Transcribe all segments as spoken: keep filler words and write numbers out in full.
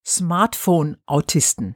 Smartphone-Autisten.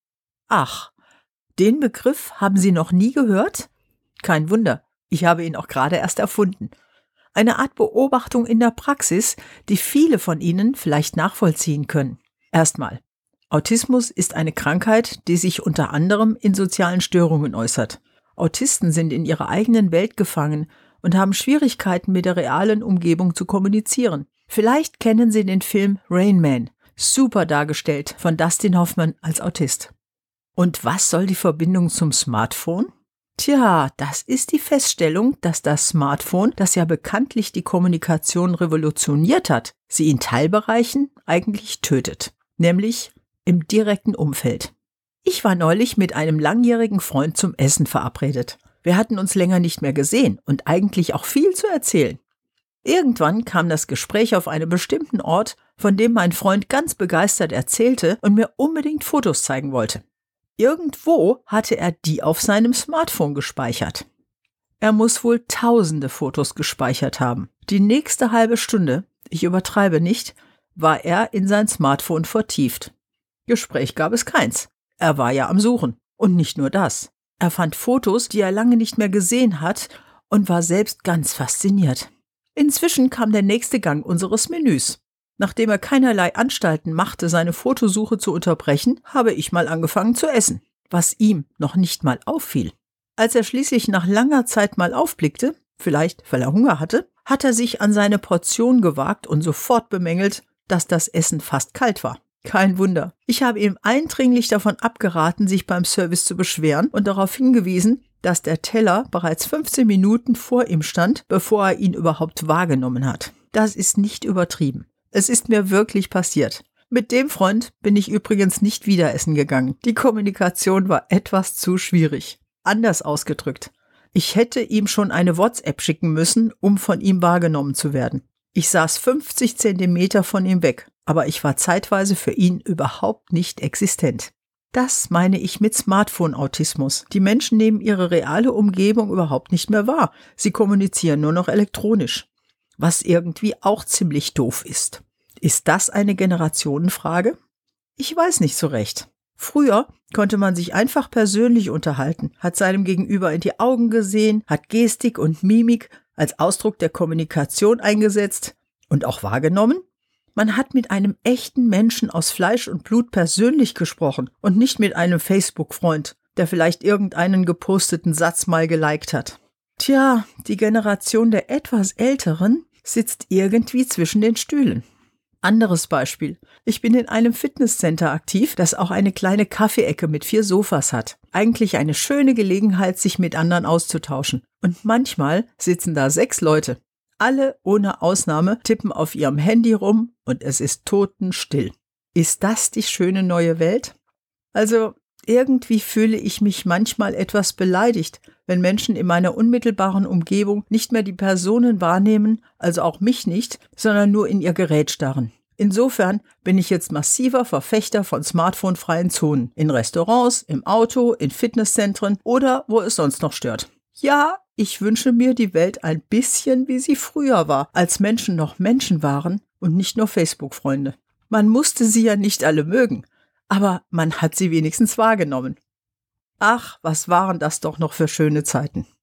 Ach, den Begriff haben Sie noch nie gehört? Kein Wunder, ich habe ihn auch gerade erst erfunden. Eine Art Beobachtung in der Praxis, die viele von Ihnen vielleicht nachvollziehen können. Erstmal, Autismus ist eine Krankheit, die sich unter anderem in sozialen Störungen äußert. Autisten sind in ihrer eigenen Welt gefangen und haben Schwierigkeiten, mit der realen Umgebung zu kommunizieren. Vielleicht kennen Sie den Film Rain Man, super dargestellt von Dustin Hoffman als Autist. Und was soll die Verbindung zum Smartphone? Tja, das ist die Feststellung, dass das Smartphone, das ja bekanntlich die Kommunikation revolutioniert hat, sie in Teilbereichen eigentlich tötet, nämlich im direkten Umfeld. Ich war neulich mit einem langjährigen Freund zum Essen verabredet. Wir hatten uns länger nicht mehr gesehen und eigentlich auch viel zu erzählen. Irgendwann kam das Gespräch auf einen bestimmten Ort, von dem mein Freund ganz begeistert erzählte und mir unbedingt Fotos zeigen wollte. Irgendwo hatte er die auf seinem Smartphone gespeichert. Er muss wohl tausende Fotos gespeichert haben. Die nächste halbe Stunde, ich übertreibe nicht, war er in sein Smartphone vertieft. Gespräch gab es keins. Er war ja am Suchen. Und nicht nur das. Er fand Fotos, die er lange nicht mehr gesehen hat und war selbst ganz fasziniert. Inzwischen kam der nächste Gang unseres Menüs. Nachdem er keinerlei Anstalten machte, seine Fotosuche zu unterbrechen, habe ich mal angefangen zu essen, was ihm noch nicht mal auffiel. Als er schließlich nach langer Zeit mal aufblickte, vielleicht weil er Hunger hatte, hat er sich an seine Portion gewagt und sofort bemängelt, dass das Essen fast kalt war. Kein Wunder. Ich habe ihm eindringlich davon abgeraten, sich beim Service zu beschweren und darauf hingewiesen, dass der Teller bereits fünfzehn Minuten vor ihm stand, bevor er ihn überhaupt wahrgenommen hat. Das ist nicht übertrieben. Es ist mir wirklich passiert. Mit dem Freund bin ich übrigens nicht wieder essen gegangen. Die Kommunikation war etwas zu schwierig. Anders ausgedrückt. Ich hätte ihm schon eine WhatsApp schicken müssen, um von ihm wahrgenommen zu werden. Ich saß fünfzig Zentimeter von ihm weg, aber ich war zeitweise für ihn überhaupt nicht existent. Das meine ich mit Smartphone-Autismus. Die Menschen nehmen ihre reale Umgebung überhaupt nicht mehr wahr. Sie kommunizieren nur noch elektronisch. Was irgendwie auch ziemlich doof ist. Ist das eine Generationenfrage? Ich weiß nicht so recht. Früher konnte man sich einfach persönlich unterhalten, hat seinem Gegenüber in die Augen gesehen, hat Gestik und Mimik als Ausdruck der Kommunikation eingesetzt und auch wahrgenommen. Man hat mit einem echten Menschen aus Fleisch und Blut persönlich gesprochen und nicht mit einem Facebook-Freund, der vielleicht irgendeinen geposteten Satz mal geliked hat. Tja, die Generation der etwas Älteren sitzt irgendwie zwischen den Stühlen. Anderes Beispiel. Ich bin in einem Fitnesscenter aktiv, das auch eine kleine Kaffeeecke mit vier Sofas hat. Eigentlich eine schöne Gelegenheit, sich mit anderen auszutauschen. Und manchmal sitzen da sechs Leute. Alle ohne Ausnahme tippen auf ihrem Handy rum und es ist totenstill. Ist das die schöne neue Welt? Also irgendwie fühle ich mich manchmal etwas beleidigt, wenn Menschen in meiner unmittelbaren Umgebung nicht mehr die Personen wahrnehmen, also auch mich nicht, sondern nur in ihr Gerät starren. Insofern bin ich jetzt massiver Verfechter von smartphonefreien Zonen, in Restaurants, im Auto, in Fitnesszentren oder wo es sonst noch stört. Ja, ich wünsche mir die Welt ein bisschen, wie sie früher war, als Menschen noch Menschen waren und nicht nur Facebook-Freunde. Man musste sie ja nicht alle mögen, aber man hat sie wenigstens wahrgenommen. Ach, was waren das doch noch für schöne Zeiten.